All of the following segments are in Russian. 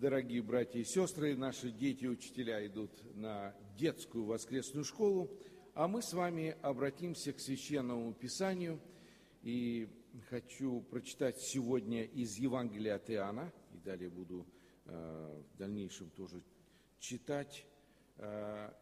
Дорогие братья и сестры, наши дети и учителя идут на детскую воскресную школу, а мы с вами обратимся к Священному Писанию. И хочу прочитать сегодня из Евангелия от Иоанна, и далее буду в дальнейшем тоже читать о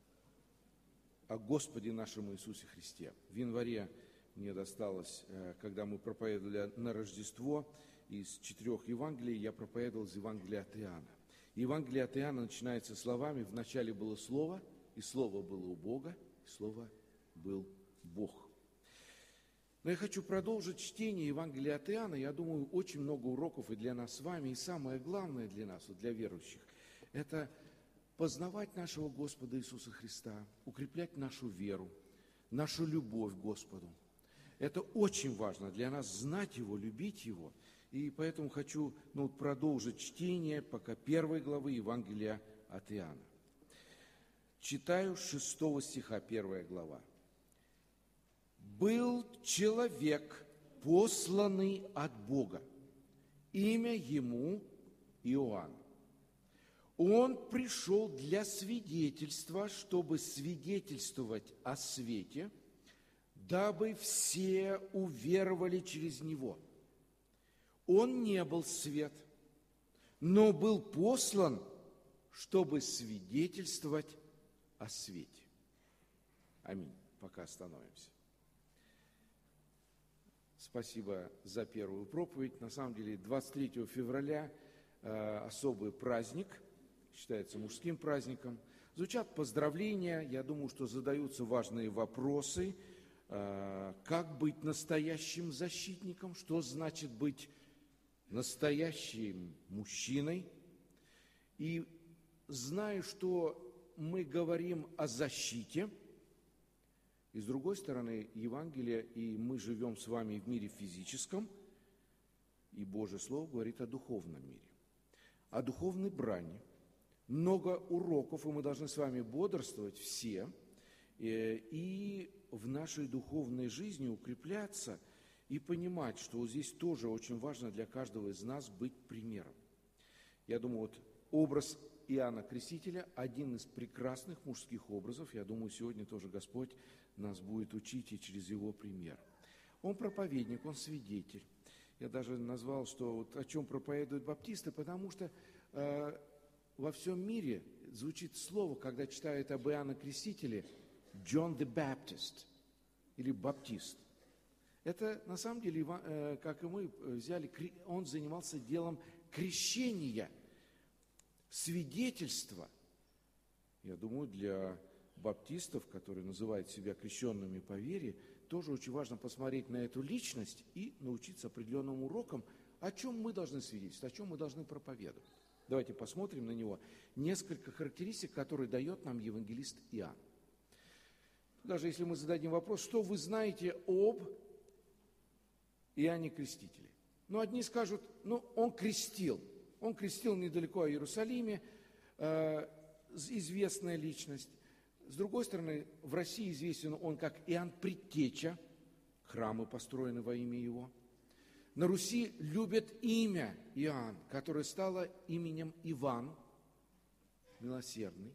Господе нашем Иисусе Христе. В январе мне досталось, когда мы проповедовали на Рождество, из 4 Евангелий я проповедовал из Евангелия от Иоанна. Евангелие от Иоанна начинается словами: «В начале было Слово, и Слово было у Бога, и Слово был Бог». Но я хочу продолжить чтение Евангелия от Иоанна. Я думаю, очень много уроков и для нас с вами, и самое главное для нас, вот для верующих, это познавать нашего Господа Иисуса Христа, укреплять нашу веру, нашу любовь к Господу. Это очень важно для нас, знать Его, любить Его. И поэтому хочу продолжить чтение пока 1 главы Евангелия от Иоанна. Читаю с 6 стиха 1 глава. «Был человек, посланный от Бога, имя ему Иоанн. Он пришел для свидетельства, чтобы свидетельствовать о свете, дабы все уверовали через него. Он не был свет, но был послан, чтобы свидетельствовать о свете». Аминь. Пока остановимся. Спасибо за первую проповедь. На самом деле 23 февраля особый праздник, считается мужским праздником. Звучат поздравления, я думаю, что задаются важные вопросы. Как быть настоящим защитником? Что значит быть настоящим мужчиной? И знаю, что мы говорим о защите, и с другой стороны Евангелие, и мы живем с вами в мире физическом, и Божье Слово говорит о духовном мире, о духовной брани. Много уроков, и мы должны с вами бодрствовать все, и в нашей духовной жизни укрепляться, и понимать, что вот здесь тоже очень важно для каждого из нас быть примером. Я думаю, вот образ Иоанна Крестителя – один из прекрасных мужских образов. Я думаю, сегодня тоже Господь нас будет учить и через его пример. Он проповедник, он свидетель. Я даже назвал, что вот о чем проповедуют баптисты, потому что во всем мире звучит слово, когда читают об Иоанне Крестителе, John the Baptist или баптист. Это на самом деле, как и мы взяли, он занимался делом крещения, свидетельства. Я думаю, для баптистов, которые называют себя крещенными по вере, тоже очень важно посмотреть на эту личность и научиться определенным урокам, о чем мы должны свидетельствовать, о чем мы должны проповедовать. Давайте посмотрим на него несколько характеристик, которые дает нам евангелист Иоанн. Даже если мы зададим вопрос, что вы знаете об Иоанне Крестителе? Одни скажут, он крестил недалеко от Иерусалима, известная личность. С другой стороны, в России известен он как Иоанн Предтеча, храмы построены во имя его. На Руси любят имя Иоанн, которое стало именем Иван, милосердный.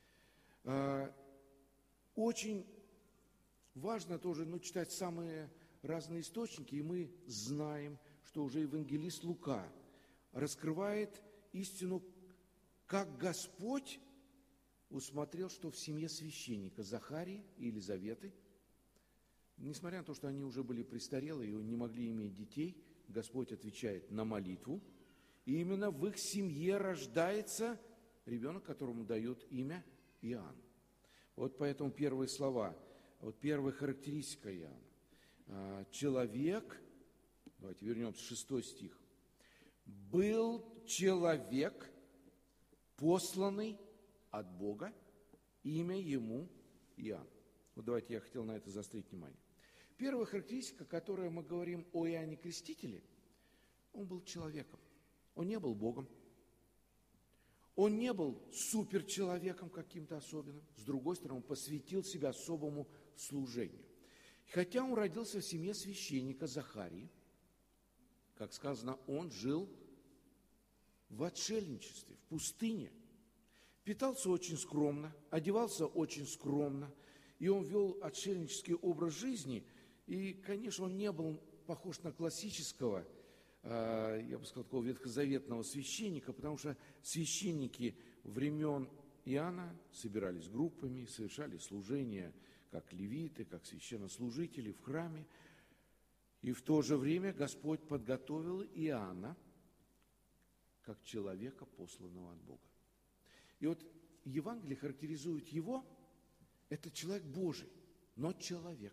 Очень важно тоже читать самые разные источники, и мы знаем, что уже евангелист Лука раскрывает истину, как Господь усмотрел, что в семье священника Захарии и Елизаветы, несмотря на то, что они уже были престарелые и не могли иметь детей, Господь отвечает на молитву, и именно в их семье рождается ребенок, которому дают имя Иоанн. Вот поэтому первые слова, вот первая характеристика Иоанна. Человек, давайте вернемся, 6 стих. «Был человек, посланный от Бога, имя ему Иоанн». Вот давайте я хотел на это заострить внимание. Первая характеристика, которой мы говорим о Иоанне Крестителе, он был человеком, он не был Богом. Он не был суперчеловеком каким-то особенным. С другой стороны, он посвятил себя особому служению. Хотя он родился в семье священника Захарии, как сказано, он жил в отшельничестве, в пустыне. Питался очень скромно, одевался очень скромно, и он вел отшельнический образ жизни. И, конечно, он не был похож на классического, я бы сказал, такого ветхозаветного священника, потому что священники времен Иоанна собирались группами, совершали служения как левиты, как священнослужители в храме. И в то же время Господь подготовил Иоанна как человека, посланного от Бога. И вот Евангелие характеризует его, это человек Божий, но человек.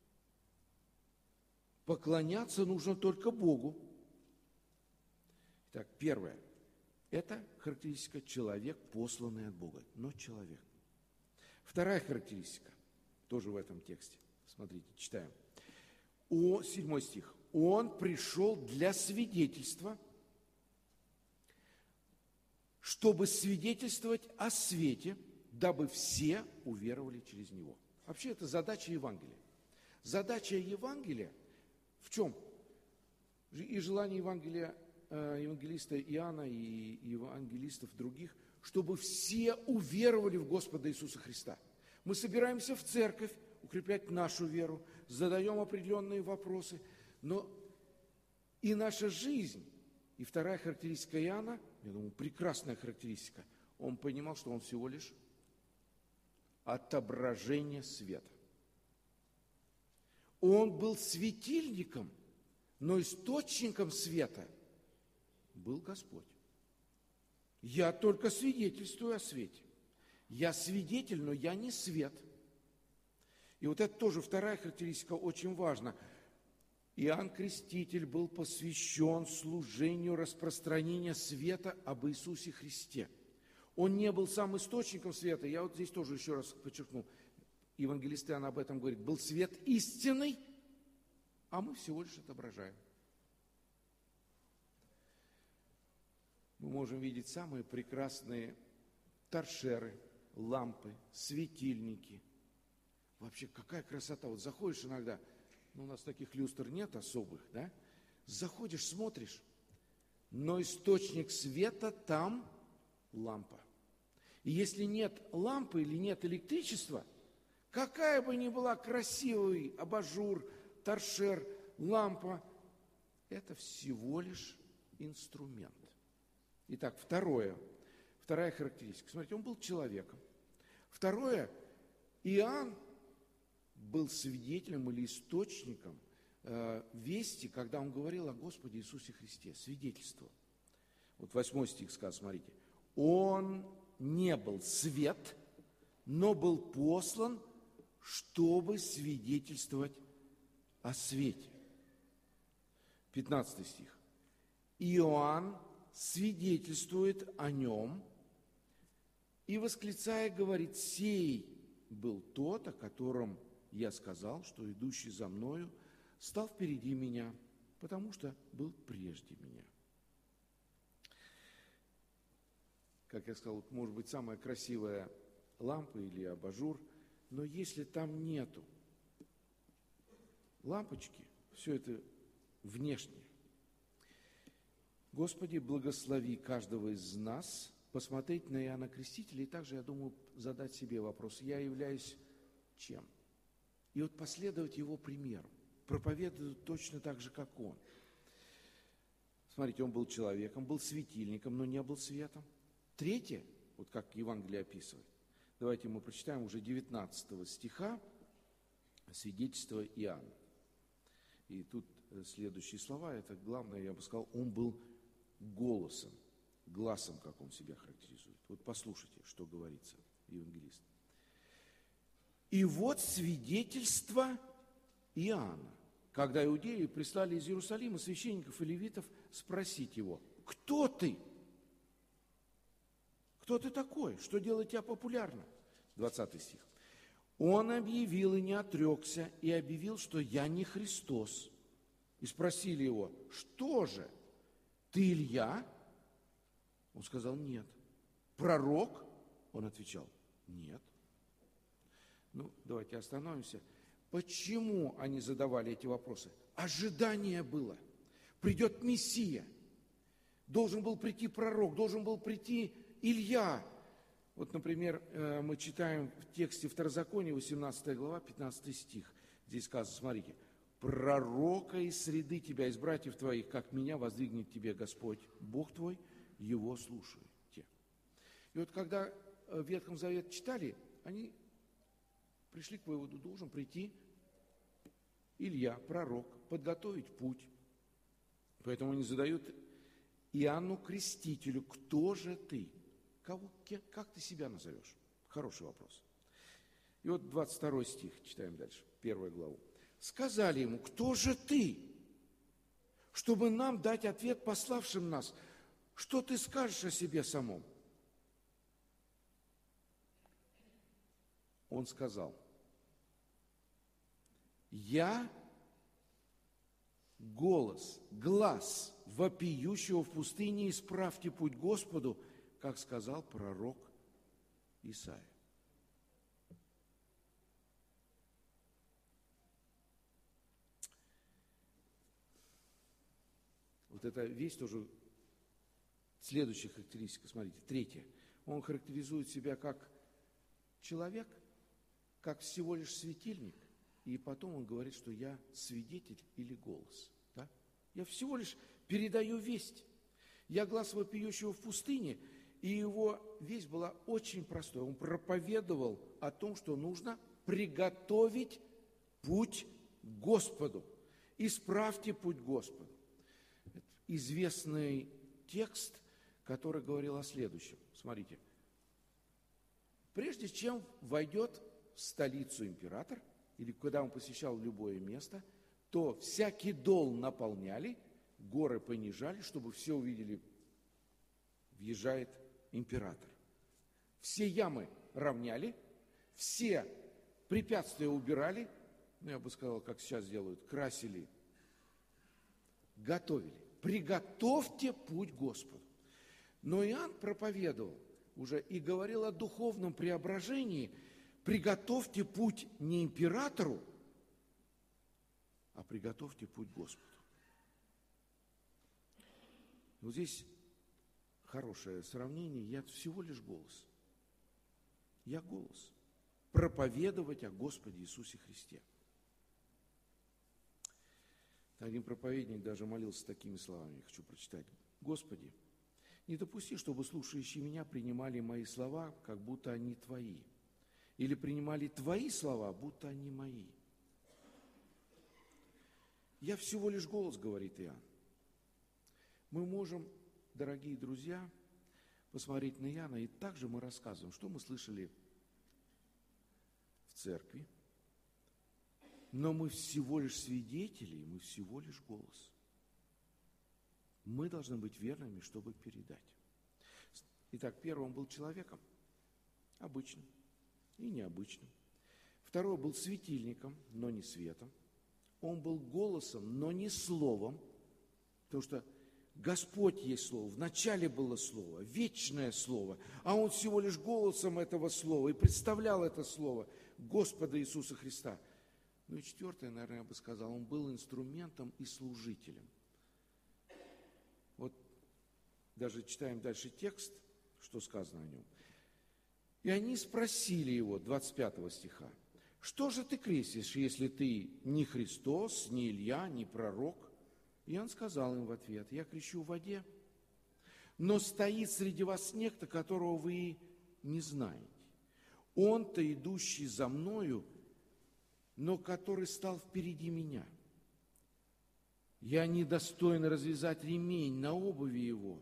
Поклоняться нужно только Богу. Итак, первое. Это характеристика человек, посланный от Бога, но человек. Вторая характеристика, тоже в этом тексте. Смотрите, читаем. 7 стих. Он пришел для свидетельства, чтобы свидетельствовать о свете, дабы все уверовали через него. Вообще, это задача Евангелия. Задача Евангелия в чем? И желание Евангелия, евангелиста Иоанна и евангелистов других, чтобы все уверовали в Господа Иисуса Христа. Мы собираемся в церковь укреплять нашу веру, задаем определенные вопросы, но и наша жизнь, и вторая характеристика Иоанна, я думаю, прекрасная характеристика, он понимал, что он всего лишь отображение света. Он был светильником, но источником света был Господь. Я только свидетельствую о свете. Я свидетель, но я не свет. И вот это тоже вторая характеристика очень важна. Иоанн Креститель был посвящен служению распространения света об Иисусе Христе. Он не был сам источником света. Я вот здесь тоже еще раз подчеркну. Евангелист Иоанн об этом говорит. Был свет истинный, а мы всего лишь отображаем. Мы можем видеть самые прекрасные торшеры, лампы, светильники. Вообще, какая красота. Вот заходишь иногда, у нас таких люстр нет особых, да? Заходишь, смотришь, но источник света там лампа. И если нет лампы или нет электричества, какая бы ни была красивый абажур, торшер, лампа, это всего лишь инструмент. Итак, вторая характеристика. Смотрите, он был человеком. Второе, Иоанн был свидетелем или источником вести, когда он говорил о Господе Иисусе Христе, свидетельствовал. Вот 8 стих сказал, смотрите. Он не был свет, но был послан, чтобы свидетельствовать о свете. 15 стих. Иоанн свидетельствует о нем и, восклицая, говорит, сей был тот, о котором я сказал, что идущий за мною стал впереди меня, потому что был прежде меня. Как я сказал, может быть, самая красивая лампа или абажур, но если там нету лампочки, все это внешнее. Господи, благослови каждого из нас посмотреть на Иоанна Крестителя и также, я думаю, задать себе вопрос, я являюсь чем? И вот последовать его примеру, проповедовать точно так же, как он. Смотрите, он был человеком, был светильником, но не был светом. Третье, вот как Евангелие описывает, давайте мы прочитаем уже 19 стиха, свидетельство Иоанна. И тут следующие слова, это главное, я бы сказал, он был голосом, глазом, как он себя характеризует. Вот послушайте, что говорится евангелист. И вот свидетельство Иоанна, когда иудеи прислали из Иерусалима священников и левитов спросить его, кто ты? Кто ты такой? Что делает тебя популярным? 20 стих. Он объявил и не отрекся, и объявил, что я не Христос. И спросили его, что же, ты Илья? Он сказал, нет. Пророк? Он отвечал, нет. Ну, давайте остановимся. Почему они задавали эти вопросы? Ожидание было. Придет Мессия. должен был прийти пророк, должен был прийти Илья. Вот, например, мы читаем в тексте Второзакония, 18 глава, 15 стих. Здесь сказано, смотрите, «Пророка из среды тебя, из братьев твоих, как меня воздвигнет тебе Господь, Бог твой, его слушайте». И вот когда в Ветхом Завете читали, они пришли к выводу, должен прийти Илья, пророк, подготовить путь. Поэтому они задают Иоанну Крестителю, кто же ты? Как ты себя назовешь? Хороший вопрос. И вот 22 стих, читаем дальше, 1 главу. Сказали ему, кто же ты, чтобы нам дать ответ пославшим нас? Что ты скажешь о себе самом? Он сказал, я глаз вопиющего в пустыне, исправьте путь Господу, как сказал пророк Исаия. Вот эта вещь тоже, следующая характеристика, смотрите, третья. Он характеризует себя как человек, как всего лишь светильник, и потом он говорит, что я свидетель или голос. Да? Я всего лишь передаю весть. Я глаз вопиющего в пустыне, и его весть была очень простой. Он проповедовал о том, что нужно приготовить путь Господу. Исправьте путь Господу. Это известный текст, который говорил о следующем. Смотрите. Прежде чем войдет в столицу император, или когда он посещал любое место, то всякий дол наполняли, горы понижали, чтобы все увидели, въезжает император. Все ямы равняли, все препятствия убирали, я бы сказал, как сейчас делают, красили, готовили. Приготовьте путь Господу. Но Иоанн проповедовал уже и говорил о духовном преображении. Приготовьте путь не императору, а приготовьте путь Господу. Вот здесь хорошее сравнение. Я всего лишь голос. Я голос. Проповедовать о Господе Иисусе Христе. Один проповедник даже молился такими словами. Я хочу прочитать. Господи, не допусти, чтобы слушающие меня принимали мои слова, как будто они твои. Или принимали твои слова, будто они мои. Я всего лишь голос, говорит Иоанн. Мы можем, дорогие друзья, посмотреть на Иоанна, и также мы рассказываем, что мы слышали в церкви. Но мы всего лишь свидетели, мы всего лишь голос. Мы должны быть верными, чтобы передать. Итак, первый, он был человеком, обычным и необычным. Второй, был светильником, но не светом. Он был голосом, но не словом, потому что Господь есть Слово, вначале было Слово, вечное Слово, а Он всего лишь голосом этого Слова и представлял это Слово Господа Иисуса Христа. Ну и четвертое, наверное, я бы сказал, Он был инструментом и служителем. Вот даже читаем дальше текст, что сказано о нем. И они спросили его, 25 стиха, что же ты крестишь, если ты не Христос, не Илья, не пророк? И он сказал им в ответ, я крещу в воде, но стоит среди вас некто, которого вы не знаете. Он-то, идущий за мною, но который стал впереди меня. Я недостоин развязать ремень на обуви его.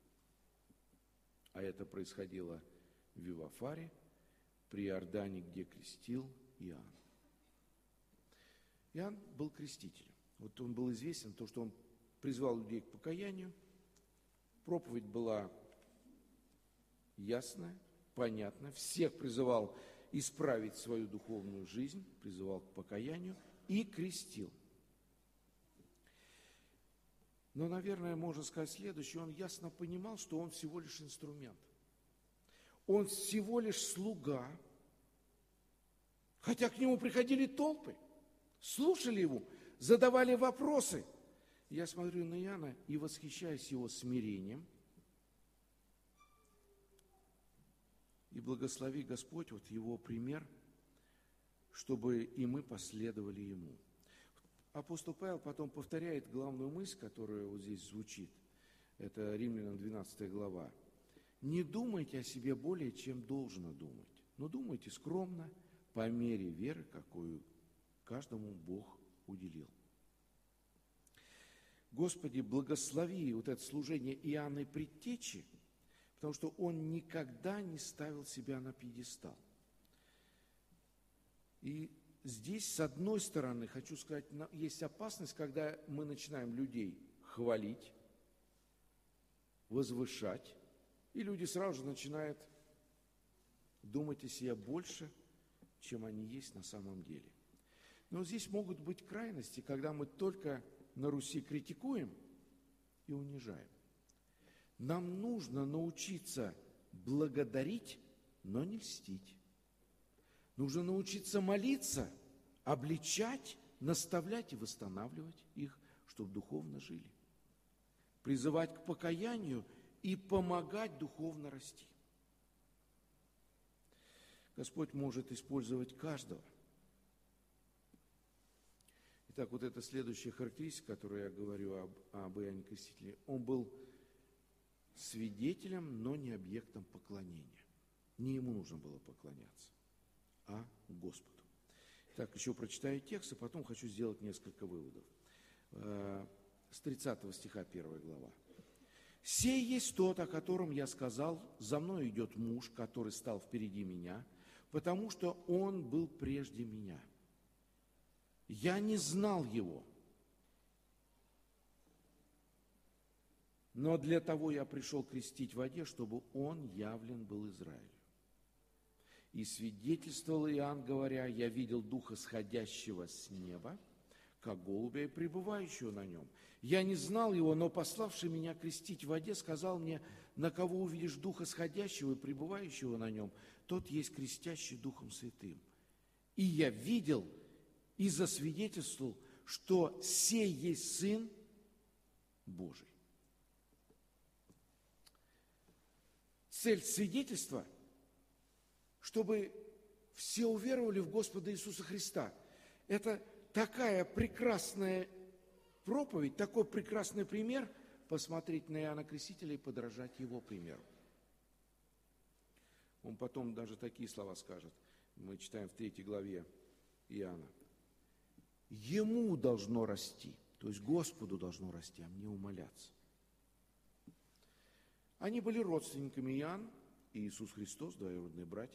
А это происходило в Вивафаре, при Иордане, где крестил Иоанн. Иоанн был крестителем. Вот он был известен, то, что он призвал людей к покаянию. Проповедь была ясная, понятная. Всех призывал исправить свою духовную жизнь, призывал к покаянию и крестил. Но, наверное, можно сказать следующее. Он ясно понимал, что он всего лишь инструмент. Он всего лишь слуга. Хотя к нему приходили толпы, слушали его, задавали вопросы. я смотрю на Иоанна и восхищаюсь его смирением. И благослови Господь вот его пример, чтобы и мы последовали ему. Апостол Павел потом повторяет главную мысль, которая вот здесь звучит. Это Римлянам 12 глава. «Не думайте о себе более, чем должно думать, но думайте скромно, по мере веры, какую каждому Бог уделил». Господи, благослови вот это служение Иоанна Предтечи, потому что он никогда не ставил себя на пьедестал. И здесь, с одной стороны, хочу сказать, есть опасность, когда мы начинаем людей хвалить, возвышать, и люди сразу же начинают думать о себе больше, чем они есть на самом деле. Но здесь могут быть крайности, когда мы только на Руси критикуем и унижаем. Нам нужно научиться благодарить, но не льстить. Нужно научиться молиться, обличать, наставлять и восстанавливать их, чтобы духовно жили. Призывать к покаянию и помогать духовно расти. Господь может использовать каждого. Итак, вот эта следующая характеристика, которую я говорю об Иоанне Крестителе, он был свидетелем, но не объектом поклонения. Не ему нужно было поклоняться, а Господу. Так, еще прочитаю текст, и потом хочу сделать несколько выводов. С 30 стиха 1 глава. «Сей есть тот, о котором я сказал, за мной идет муж, который стал впереди меня, потому что он был прежде меня. Я не знал его, но для того я пришел крестить в воде, чтобы он явлен был Израилю. И свидетельствовал Иоанн, говоря, я видел Духа, сходящего с неба, как голубя и пребывающего на нем. Я не знал его, но пославший меня крестить в воде, сказал мне, на кого увидишь Духа сходящего и пребывающего на нем, тот есть крестящий Духом Святым. И я видел и засвидетельствовал, что сей есть Сын Божий». Цель свидетельства, чтобы все уверовали в Господа Иисуса Христа. Это такая прекрасная проповедь, такой прекрасный пример, посмотреть на Иоанна Крестителя и подражать его примеру. Он потом даже такие слова скажет. Мы читаем в 3 главе Иоанна. Ему должно расти, то есть Господу должно расти, а мне умоляться. Они были родственниками Иоанн и Иисус Христос, двоюродные братья.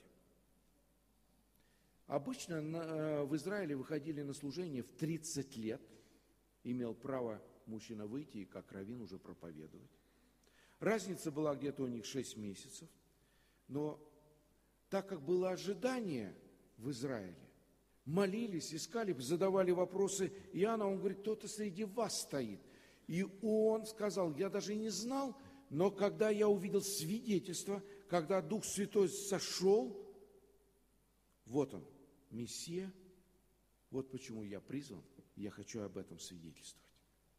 Обычно в Израиле выходили на служение в 30 лет. Имел право мужчина выйти и как раввин уже проповедовать. Разница была где-то у них 6 месяцев. Но так как было ожидание в Израиле, молились, искали, задавали вопросы Иоанна, он говорит, кто-то среди вас стоит. И он сказал, я даже не знал, но когда я увидел свидетельство, когда Дух Святой сошел, вот он, Мессия, вот почему я призван, я хочу об этом свидетельствовать.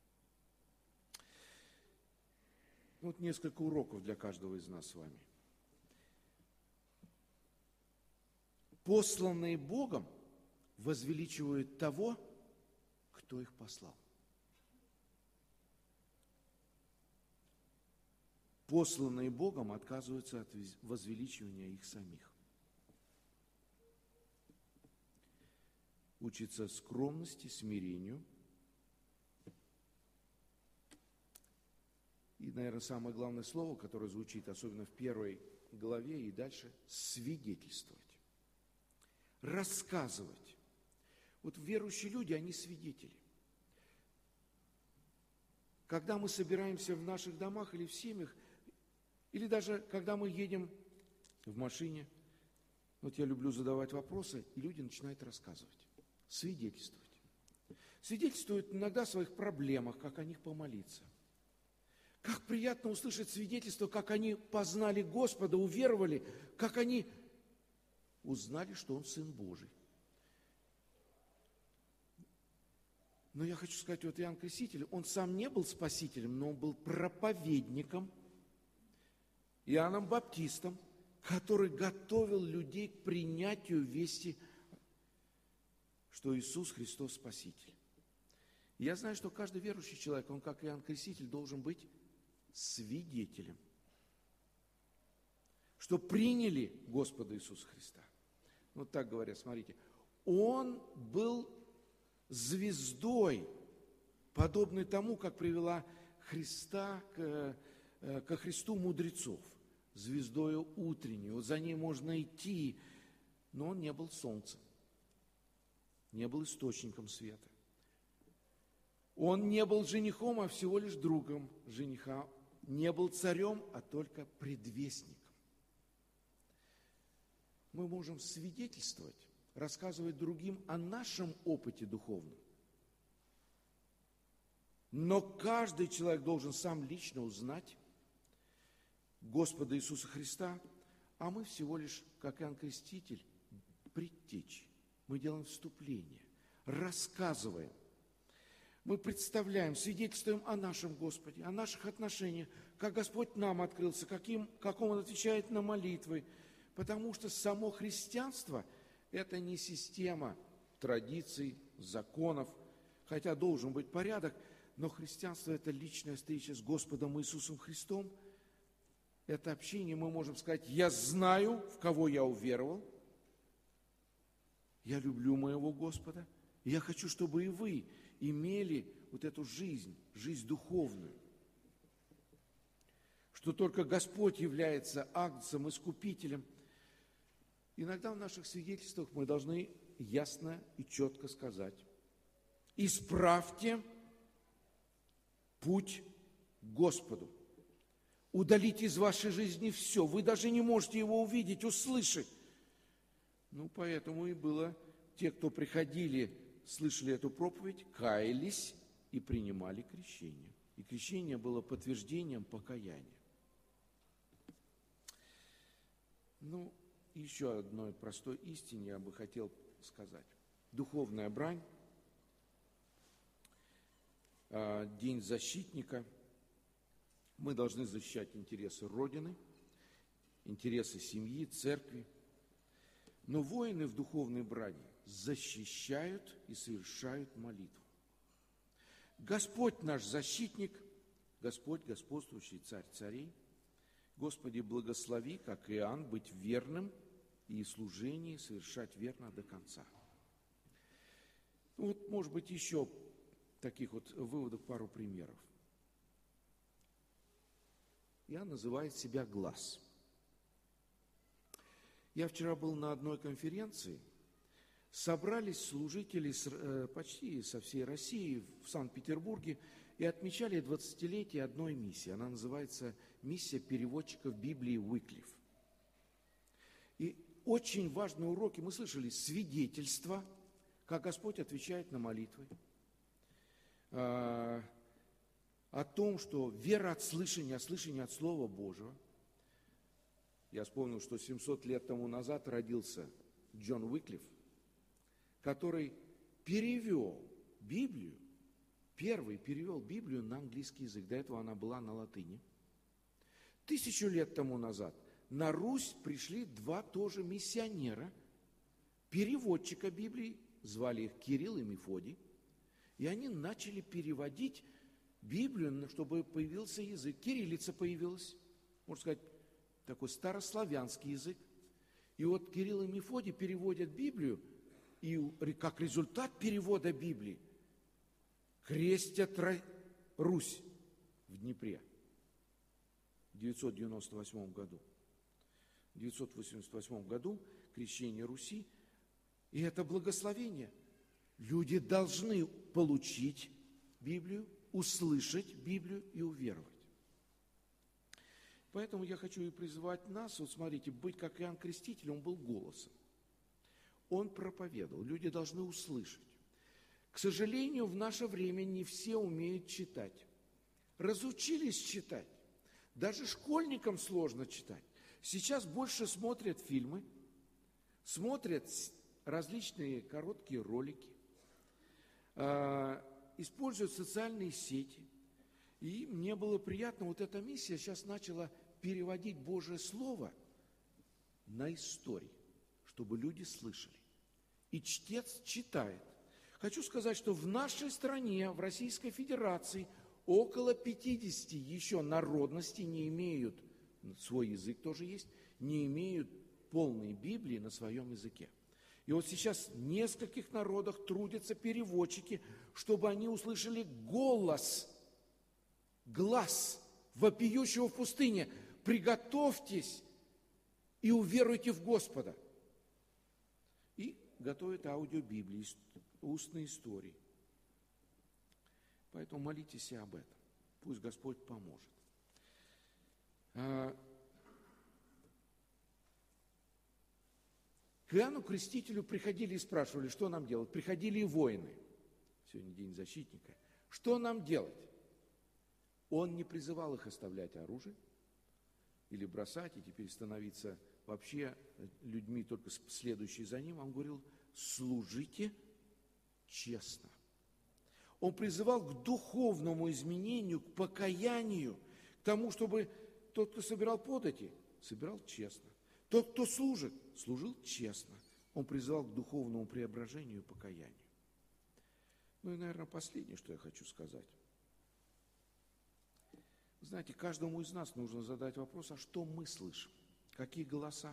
Вот несколько уроков для каждого из нас с вами. Посланные Богом возвеличивают того, кто их послал. Посланные Богом отказываются от возвеличивания их самих. Учиться скромности, смирению. И, наверное, самое главное слово, которое звучит, особенно в 1 главе и дальше, свидетельствовать. Рассказывать. Вот верующие люди, они свидетели. Когда мы собираемся в наших домах или в семьях, или даже когда мы едем в машине, вот я люблю задавать вопросы, и люди начинают рассказывать, свидетельствовать. Свидетельствуют иногда о своих проблемах, как о них помолиться. Как приятно услышать свидетельство, как они познали Господа, уверовали, как они узнали, что Он Сын Божий. Но я хочу сказать, вот Иоанн Креститель, он сам не был спасителем, но он был проповедником, Иоанном Баптистом, который готовил людей к принятию вести, что Иисус Христос Спаситель. И я знаю, что каждый верующий человек, он, как Иоанн Креститель, должен быть свидетелем, что приняли Господа Иисуса Христа. Вот так говорят, смотрите, он был звездой, подобной тому, как привела Христа ко Христу мудрецов, звездою утренней. Вот за ней можно идти, но он не был солнцем, не был источником света. Он не был женихом, а всего лишь другом жениха. Не был царем, а только предвестником. Мы можем свидетельствовать, рассказывать другим о нашем опыте духовном. Но каждый человек должен сам лично узнать Господа Иисуса Христа, а мы всего лишь, как Иоанн Креститель, предтечи. Мы делаем вступление, рассказываем. Мы представляем, свидетельствуем о нашем Господе, о наших отношениях, как Господь нам открылся, как Он отвечает на молитвы. Потому что само христианство – это не система традиций, законов, хотя должен быть порядок, но христианство – это личная встреча с Господом Иисусом Христом. Это общение, мы можем сказать, я знаю, в кого я уверовал, я люблю моего Господа, и я хочу, чтобы и вы имели вот эту жизнь духовную, что только Господь является агнцем, искупителем. Иногда в наших свидетельствах мы должны ясно и четко сказать: исправьте путь к Господу, удалите из вашей жизни все, вы даже не можете его увидеть, услышать. Поэтому и было те, кто приходили, слышали эту проповедь, каялись и принимали крещение. И крещение было подтверждением покаяния. Еще одной простой истине я бы хотел сказать. Духовная брань, День защитника. Мы должны защищать интересы Родины, интересы семьи, церкви. Но воины в духовной брани защищают и совершают молитву. Господь наш защитник, Господь господствующий Царь царей. Господи, благослови, как Иоанн, быть верным и служение совершать верно до конца. Может быть, еще таких выводов пару примеров. Иоанн называет себя глаз. Я вчера был на одной конференции, собрались служители почти со всей России в Санкт-Петербурге и отмечали 20-летие одной миссии. Она называется «Миссия переводчиков Библии Уиклиф». И очень важные уроки мы слышали: свидетельство, как Господь отвечает на молитвы, о том, что вера от слышания, а слышание от Слова Божьего. Я вспомнил, что 700 лет тому назад родился Джон Уиклиф, который перевел Библию, первый перевел Библию на английский язык. До этого она была на латыни. 1000 лет тому назад на Русь пришли два тоже миссионера, переводчика Библии, звали их Кирилл и Мефодий, и они начали переводить Библию, чтобы появился язык. Кириллица появилась, можно сказать, такой старославянский язык. И Кирилл и Мефодий переводят Библию, и как результат перевода Библии крестят Русь в Днепре в 998 году. В 988 году крещение Руси, и это благословение. Люди должны получить Библию, услышать Библию и уверовать. Поэтому я хочу и призывать нас, смотрите, быть как Иоанн Креститель, он был голосом. Он проповедовал, люди должны услышать. К сожалению, в наше время не все умеют читать. Разучились читать. Даже школьникам сложно читать. Сейчас больше смотрят фильмы, смотрят различные короткие ролики, используют социальные сети. И мне было приятно, вот эта миссия сейчас начала переводить Божие Слово на истории, чтобы люди слышали. И чтец читает. Хочу сказать, что в нашей стране, в Российской Федерации, около 50 еще народностей не имеют, свой язык тоже есть, не имеют полной Библии на своем языке. И вот сейчас в нескольких народах трудятся переводчики, чтобы они услышали глаз вопиющего в пустыне. Приготовьтесь и уверуйте в Господа. И готовят аудиобиблии, устные истории. Поэтому молитесь и об этом. Пусть Господь поможет. К Иоанну Крестителю приходили и спрашивали, что нам делать. Приходили и воины. Сегодня день защитника. Что нам делать? Он не призывал их оставлять оружие или бросать, и теперь становиться вообще людьми, только следующие за ним. Он говорил, служите честно. Он призывал к духовному изменению, к покаянию, к тому, чтобы тот, кто собирал подати, собирал честно. Тот, кто служит, служил честно. Он призывал к духовному преображению и покаянию. Ну и, наверное, последнее, что я хочу сказать. Знаете, каждому из нас нужно задать вопрос, а что мы слышим? Какие голоса?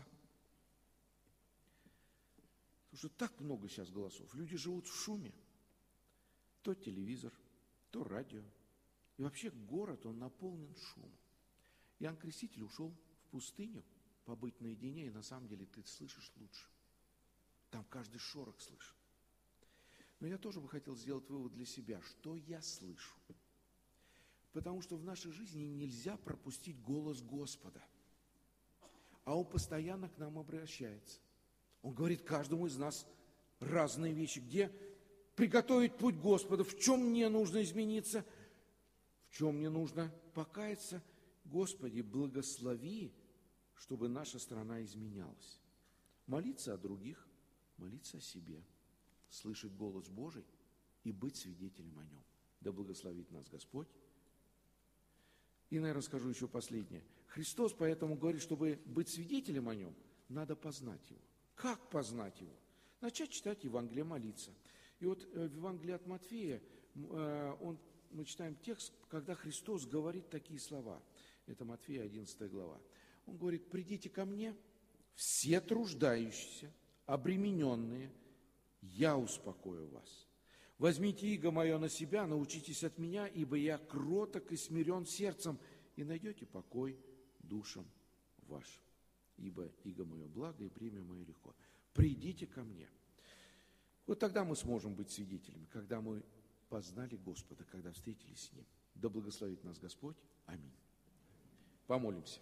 Потому что так много сейчас голосов. Люди живут в шуме. То телевизор, то радио. И вообще город, он наполнен шумом. Иоанн Креститель ушел в пустыню побыть наедине, и на самом деле ты слышишь лучше. Там каждый шорох слышит. Но я тоже бы хотел сделать вывод для себя, что я слышу. Потому что в нашей жизни нельзя пропустить голос Господа. А Он постоянно к нам обращается. Он говорит каждому из нас разные вещи. Где приготовить путь Господа, в чем мне нужно измениться, в чем мне нужно покаяться. Господи, благослови, чтобы наша страна изменялась. Молиться о других, молиться о себе, слышать голос Божий и быть свидетелем о нем. Да благословит нас Господь. И, наверное, скажу еще последнее. Христос поэтому говорит, чтобы быть свидетелем о нем, надо познать его. Как познать его? Начать читать Евангелие, молиться. И вот в Евангелии от Матфея мы читаем текст, когда Христос говорит такие слова. Это Матфея, 11 глава. Он говорит, придите ко мне, все труждающиеся, обремененные, я успокою вас. Возьмите иго мое на себя, научитесь от меня, ибо я кроток и смирен сердцем, и найдете покой душам вашим. Ибо иго мое благо, и бремя мое легко. Придите ко мне. Вот тогда мы сможем быть свидетелями, когда мы познали Господа, когда встретились с Ним. Да благословит нас Господь. Аминь. Помолимся.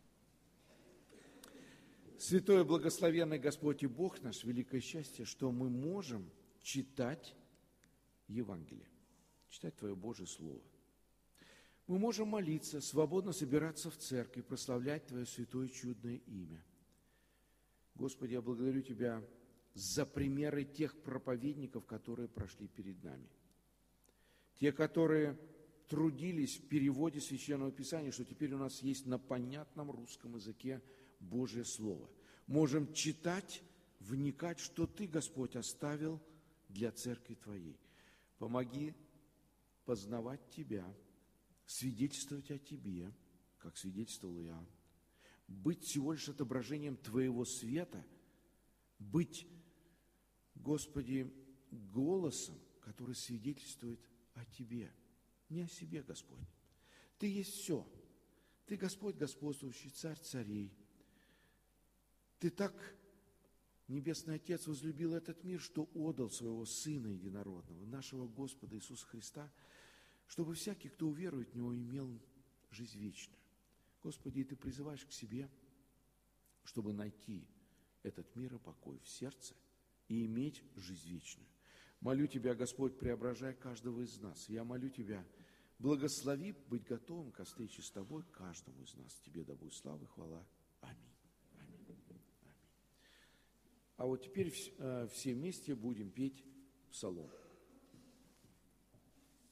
Святой, благословенный Господь и Бог наш, великое счастье, что мы можем читать Евангелие, читать Твое Божие Слово. Мы можем молиться, свободно собираться в церкви, прославлять Твое святое чудное имя. Господи, я благодарю Тебя за примеры тех проповедников, которые прошли перед нами. Те, которые трудились в переводе Священного Писания, что теперь у нас есть на понятном русском языке Божье Слово. Можем читать, вникать, что Ты, Господь, оставил для церкви Твоей. Помоги познавать Тебя, свидетельствовать о Тебе, как свидетельствовал Иоанн, быть всего лишь отображением Твоего света, быть, Господи, голосом, который свидетельствует о Тебе, не о себе, Господь. Ты есть все. Ты Господь господствующий, Царь царей. Ты так, Небесный Отец, возлюбил этот мир, что отдал Своего Сына Единородного, нашего Господа Иисуса Христа, чтобы всякий, кто уверует в Него, имел жизнь вечную. Господи, и Ты призываешь к себе, чтобы найти этот мир и покой в сердце и иметь жизнь вечную. Молю Тебя, Господь, преображай каждого из нас. Я молю Тебя, благослови быть готовым к встрече с Тобой, каждому из нас. Тебе да будет слава и хвала. Аминь. Аминь. Аминь. А вот теперь все вместе будем петь псалом.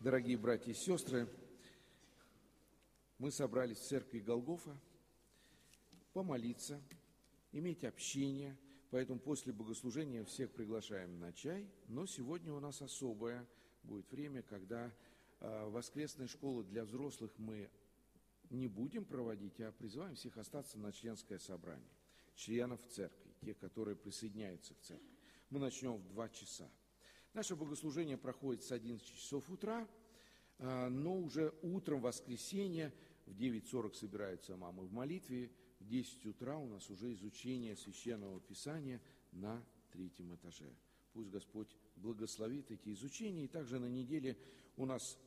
дорогие братья и сестры, мы собрались в церкви Голгофа помолиться, иметь общение, поэтому после богослужения всех приглашаем на чай, но сегодня у нас особое будет время, когда воскресные школы для взрослых мы не будем проводить, а призываем всех остаться на членское собрание, членов церкви, те, которые присоединяются к церкви. Мы начнем в 2 часа. Наше богослужение проходит с 11 часов утра, но уже утром воскресенья в 9:40 собираются мамы в молитве, в 10 утра у нас уже изучение Священного Писания на 3-м этаже. Пусть Господь благословит эти изучения, и также на неделе у нас